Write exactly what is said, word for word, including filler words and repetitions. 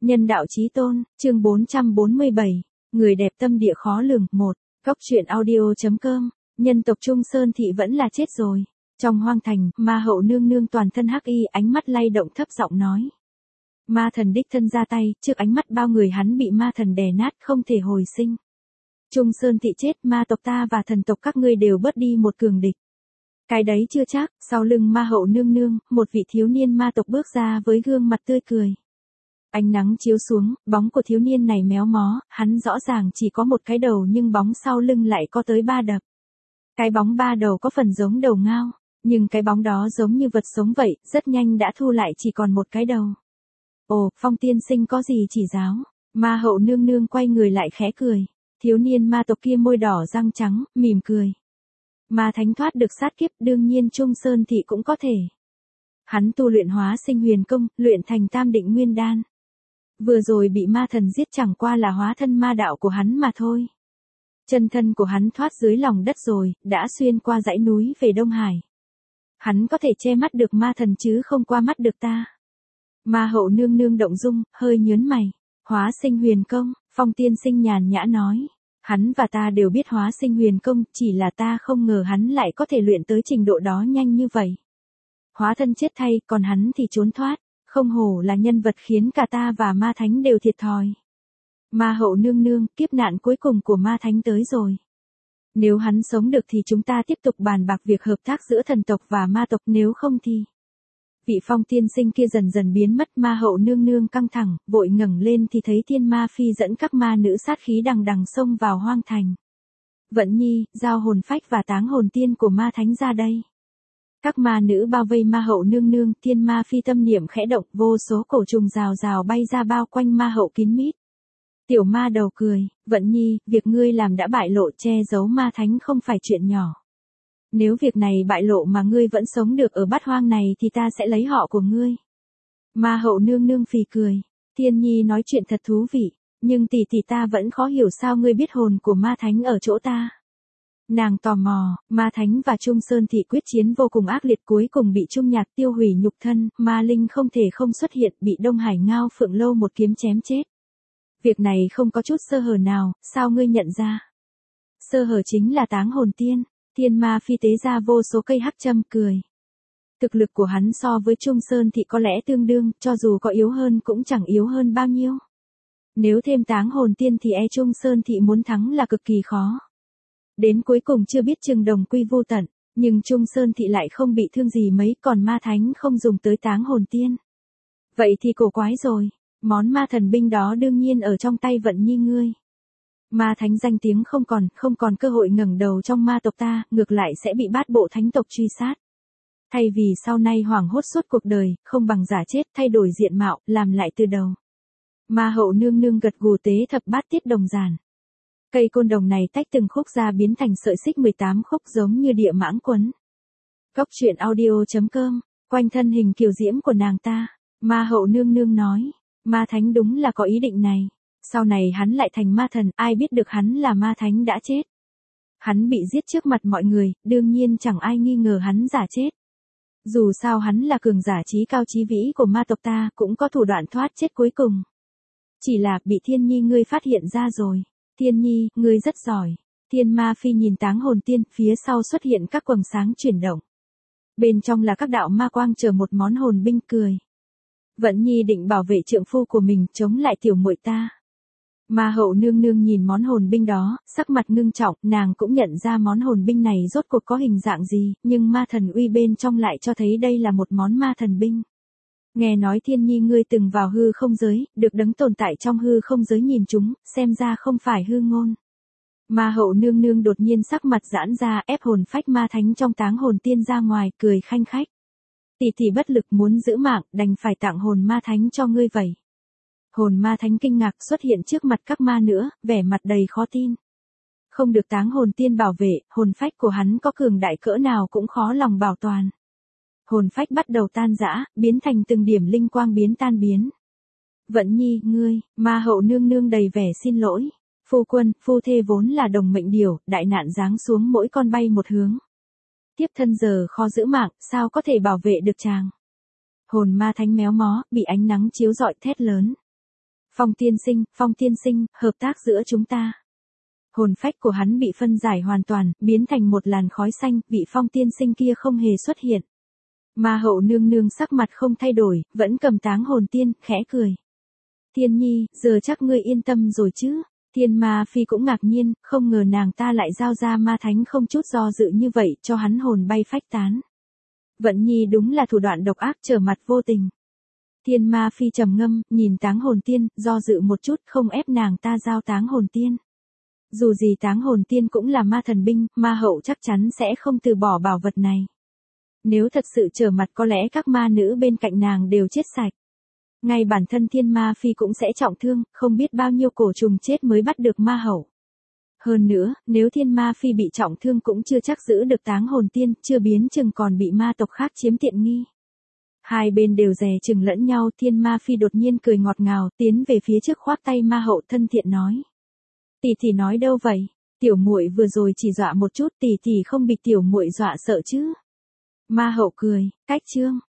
Nhân đạo chí tôn, chương bốn trăm bốn mươi bảy, người đẹp tâm địa khó lường, một, góc truyện audio.com, nhân tộc Trung Sơn Thị vẫn là chết rồi. Trong hoang thành, ma hậu nương nương toàn thân hắc y, ánh mắt lay động thấp giọng nói. Ma thần đích thân ra tay, trước ánh mắt bao người hắn bị ma thần đè nát, không thể hồi sinh. Trung Sơn Thị chết, ma tộc ta và thần tộc các ngươi đều bớt đi một cường địch. Cái đấy chưa chắc, sau lưng ma hậu nương nương, một vị thiếu niên ma tộc bước ra với gương mặt tươi cười. Ánh nắng chiếu xuống, bóng của thiếu niên này méo mó, hắn rõ ràng chỉ có một cái đầu nhưng bóng sau lưng lại có tới ba đập. Cái bóng ba đầu có phần giống đầu ngao, nhưng cái bóng đó giống như vật sống vậy, rất nhanh đã thu lại chỉ còn một cái đầu. Ồ, Phong tiên sinh có gì chỉ giáo? Ma hậu nương nương quay người lại khẽ cười. Thiếu niên ma tộc kia môi đỏ răng trắng, mỉm cười. Ma thánh thoát được sát kiếp, đương nhiên Trung Sơn Thị cũng có thể. Hắn tu luyện hóa sinh huyền công, luyện thành tam định nguyên đan. Vừa rồi bị ma thần giết chẳng qua là hóa thân ma đạo của hắn mà thôi. Chân thân của hắn thoát dưới lòng đất rồi, đã xuyên qua dãy núi về Đông Hải. Hắn có thể che mắt được ma thần chứ không qua mắt được ta. Ma hậu nương nương động dung, hơi nhớn mày. Hóa sinh huyền công, Phong tiên sinh nhàn nhã nói. Hắn và ta đều biết hóa sinh huyền công, chỉ là ta không ngờ hắn lại có thể luyện tới trình độ đó nhanh như vậy. Hóa thân chết thay, còn hắn thì trốn thoát. Không hổ là nhân vật khiến cả ta và ma thánh đều thiệt thòi. Ma hậu nương nương, kiếp nạn cuối cùng của ma thánh tới rồi. Nếu hắn sống được thì chúng ta tiếp tục bàn bạc việc hợp tác giữa thần tộc và ma tộc, nếu không thì... Vị Phong tiên sinh kia dần dần biến mất, ma hậu nương nương căng thẳng, vội ngẩng lên thì thấy Thiên Ma Phi dẫn các ma nữ sát khí đằng đằng xông vào hoang thành. Vận Nhi, giao hồn phách và táng hồn tiên của ma thánh ra đây. Các ma nữ bao vây ma hậu nương nương, Thiên Ma Phi tâm niệm khẽ động, vô số cổ trùng rào rào bay ra bao quanh ma hậu kín mít. Tiểu ma đầu cười, Vận Nhi, việc ngươi làm đã bại lộ, che giấu ma thánh không phải chuyện nhỏ. Nếu việc này bại lộ mà ngươi vẫn sống được ở bát hoang này thì ta sẽ lấy họ của ngươi. Ma hậu nương nương phì cười, Thiên Nhi nói chuyện thật thú vị, nhưng tỷ tỷ ta vẫn khó hiểu sao ngươi biết hồn của ma thánh ở chỗ ta. Nàng tò mò, ma thánh và Trung Sơn Thị quyết chiến vô cùng ác liệt, cuối cùng bị Trung Nhạc tiêu hủy nhục thân, ma linh không thể không xuất hiện, bị Đông Hải Ngao Phượng Lâu một kiếm chém chết. Việc này không có chút sơ hở nào, sao ngươi nhận ra? Sơ hở chính là táng hồn tiên. Thiên Ma Phi tế ra vô số cây hắc châm, cười. Thực lực của hắn so với Trung Sơn Thị có lẽ tương đương, cho dù có yếu hơn cũng chẳng yếu hơn bao nhiêu. Nếu thêm táng hồn tiên thì e Trung Sơn Thị muốn thắng là cực kỳ khó. Đến cuối cùng chưa biết chừng đồng quy vô tận, nhưng Trung Sơn Thị lại không bị thương gì mấy, còn ma thánh không dùng tới táng hồn tiên. Vậy thì cổ quái rồi, món ma thần binh đó đương nhiên ở trong tay Vận Nhi ngươi. Ma thánh danh tiếng không còn, không còn cơ hội ngẩng đầu trong ma tộc ta, ngược lại sẽ bị bát bộ thánh tộc truy sát. Thay vì sau này hoảng hốt suốt cuộc đời, không bằng giả chết, thay đổi diện mạo, làm lại từ đầu. Ma hậu nương nương gật gù tế thập bát tiết đồng giản. Cây côn đồng này tách từng khúc ra biến thành sợi xích mười tám khúc giống như địa mãng quấn. Góc truyện audio.com, quanh thân hình kiều diễm của nàng ta, ma hậu nương nương nói, ma thánh đúng là có ý định này. Sau này hắn lại thành ma thần, ai biết được hắn là ma thánh đã chết. Hắn bị giết trước mặt mọi người, đương nhiên chẳng ai nghi ngờ hắn giả chết. Dù sao hắn là cường giả trí cao trí vĩ của ma tộc ta, cũng có thủ đoạn thoát chết cuối cùng. Chỉ là bị Thiên Nhi ngươi phát hiện ra rồi. Thiên Nhi, ngươi rất giỏi. Thiên Ma Phi nhìn táng hồn tiên, phía sau xuất hiện các quầng sáng chuyển động. Bên trong là các đạo ma quang chờ một món hồn binh, cười. Vận Nhi định bảo vệ trượng phu của mình, chống lại tiểu muội ta. Ma hậu nương nương nhìn món hồn binh đó, sắc mặt ngưng trọng, nàng cũng nhận ra món hồn binh này rốt cuộc có hình dạng gì, nhưng ma thần uy bên trong lại cho thấy đây là một món ma thần binh. Nghe nói Thiên Nhi ngươi từng vào hư không giới, được đấng tồn tại trong hư không giới nhìn chúng, xem ra không phải hư ngôn. Ma hậu nương nương đột nhiên sắc mặt giãn ra, ép hồn phách ma thánh trong táng hồn tiên ra ngoài, cười khanh khách. Tỷ tỷ bất lực muốn giữ mạng, đành phải tặng hồn ma thánh cho ngươi vậy. Hồn ma thánh kinh ngạc xuất hiện trước mặt các ma nữa, vẻ mặt đầy khó tin. Không được táng hồn tiên bảo vệ, hồn phách của hắn có cường đại cỡ nào cũng khó lòng bảo toàn. Hồn phách bắt đầu tan rã, biến thành từng điểm linh quang biến tan biến. Vận Nhi, ngươi, ma hậu nương nương đầy vẻ xin lỗi. Phu quân, phu thê vốn là đồng mệnh điều, đại nạn giáng xuống mỗi con bay một hướng. Tiếp thân giờ khó giữ mạng, sao có thể bảo vệ được chàng. Hồn ma thánh méo mó, bị ánh nắng chiếu rọi thét lớn. Phong tiên sinh, Phong tiên sinh, hợp tác giữa chúng ta. Hồn phách của hắn bị phân giải hoàn toàn, biến thành một làn khói xanh, vị Phong tiên sinh kia không hề xuất hiện. Ma hậu nương nương sắc mặt không thay đổi, vẫn cầm táng hồn tiên, khẽ cười. Tiên nhi, giờ chắc ngươi yên tâm rồi chứ? Thiên Ma Phi cũng ngạc nhiên, không ngờ nàng ta lại giao ra ma thánh không chút do dự như vậy, cho hắn hồn bay phách tán. Vận nhi đúng là thủ đoạn độc ác trở mặt vô tình. Thiên Ma Phi trầm ngâm, nhìn táng hồn tiên, do dự một chút, không ép nàng ta giao táng hồn tiên. Dù gì táng hồn tiên cũng là ma thần binh, ma hậu chắc chắn sẽ không từ bỏ bảo vật này. Nếu thật sự trở mặt có lẽ các ma nữ bên cạnh nàng đều chết sạch. Ngay bản thân Thiên Ma Phi cũng sẽ trọng thương, không biết bao nhiêu cổ trùng chết mới bắt được ma hậu. Hơn nữa, nếu Thiên Ma Phi bị trọng thương cũng chưa chắc giữ được táng hồn tiên, chưa biến chừng còn bị ma tộc khác chiếm tiện nghi. Hai bên đều dè chừng lẫn nhau, Thiên Ma Phi đột nhiên cười ngọt ngào, tiến về phía trước khoác tay ma hậu thân thiện nói. Tỷ tỷ nói đâu vậy? Tiểu muội vừa rồi chỉ dọa một chút, tỷ tỷ không bị tiểu muội dọa sợ chứ? Ma hậu cười, cách chương.